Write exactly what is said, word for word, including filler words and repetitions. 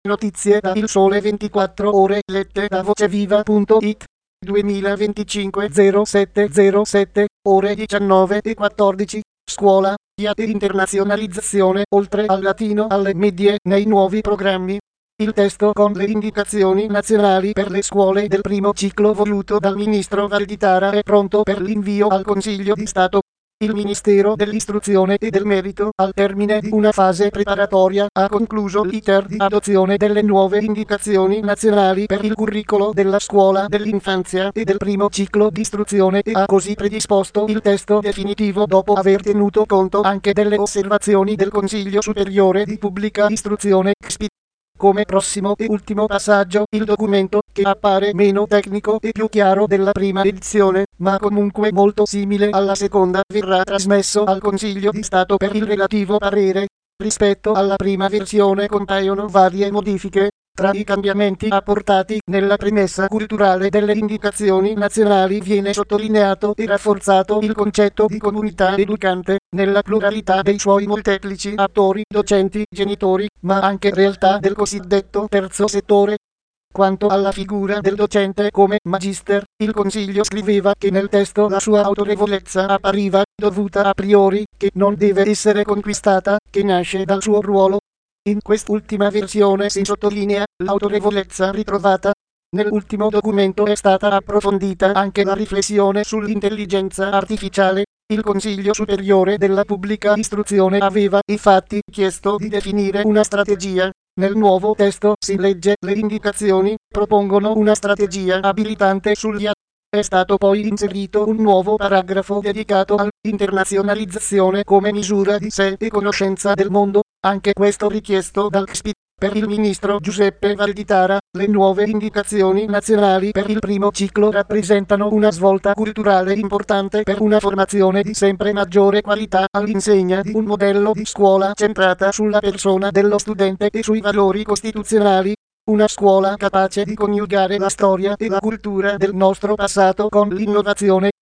Notizie da Il Sole ventiquattro Ore lette da voceviva punto it. duemilaventicinque zero sette zero sette, ore diciannove e quattordici. Scuola, I A e internazionalizzazione, oltre al latino alle medie, nei nuovi programmi. Il testo con le indicazioni nazionali per le scuole del primo ciclo voluto dal ministro Valditara è pronto per l'invio al Consiglio di Stato. Il Ministero dell'Istruzione e del Merito, al termine di una fase preparatoria, ha concluso l'iter di adozione delle nuove indicazioni nazionali per il curricolo della scuola dell'infanzia e del primo ciclo di istruzione e ha così predisposto il testo definitivo dopo aver tenuto conto anche delle osservazioni del Consiglio Superiore di Pubblica Istruzione C S P I. Come prossimo e ultimo passaggio, il documento, che appare meno tecnico e più chiaro della prima edizione, ma comunque molto simile alla seconda, verrà trasmesso al Consiglio di Stato per il relativo parere. Rispetto alla prima versione compaiono varie modifiche. Tra i cambiamenti apportati nella premessa culturale delle indicazioni nazionali viene sottolineato e rafforzato il concetto di comunità educante, nella pluralità dei suoi molteplici attori, docenti, genitori, ma anche realtà del cosiddetto terzo settore. Quanto alla figura del docente come magister, il Consiglio scriveva che nel testo la sua autorevolezza appariva dovuta a priori, che non deve essere conquistata, che nasce dal suo ruolo. In quest'ultima versione si sottolinea l'autorevolezza ritrovata. Nell'ultimo documento è stata approfondita anche la riflessione sull'intelligenza artificiale. Il Consiglio Superiore della Pubblica Istruzione aveva, infatti, chiesto di definire una strategia. Nel nuovo testo si legge: le indicazioni propongono una strategia abilitante sugli atti. È stato poi inserito un nuovo paragrafo dedicato all'internazionalizzazione come misura di sé e conoscenza del mondo, anche questo richiesto dal C S P I. Per il ministro Giuseppe Valditara, le nuove indicazioni nazionali per il primo ciclo rappresentano una svolta culturale importante per una formazione di sempre maggiore qualità all'insegna di un modello di scuola centrata sulla persona dello studente e sui valori costituzionali. Una scuola capace di coniugare la storia e la cultura del nostro passato con l'innovazione.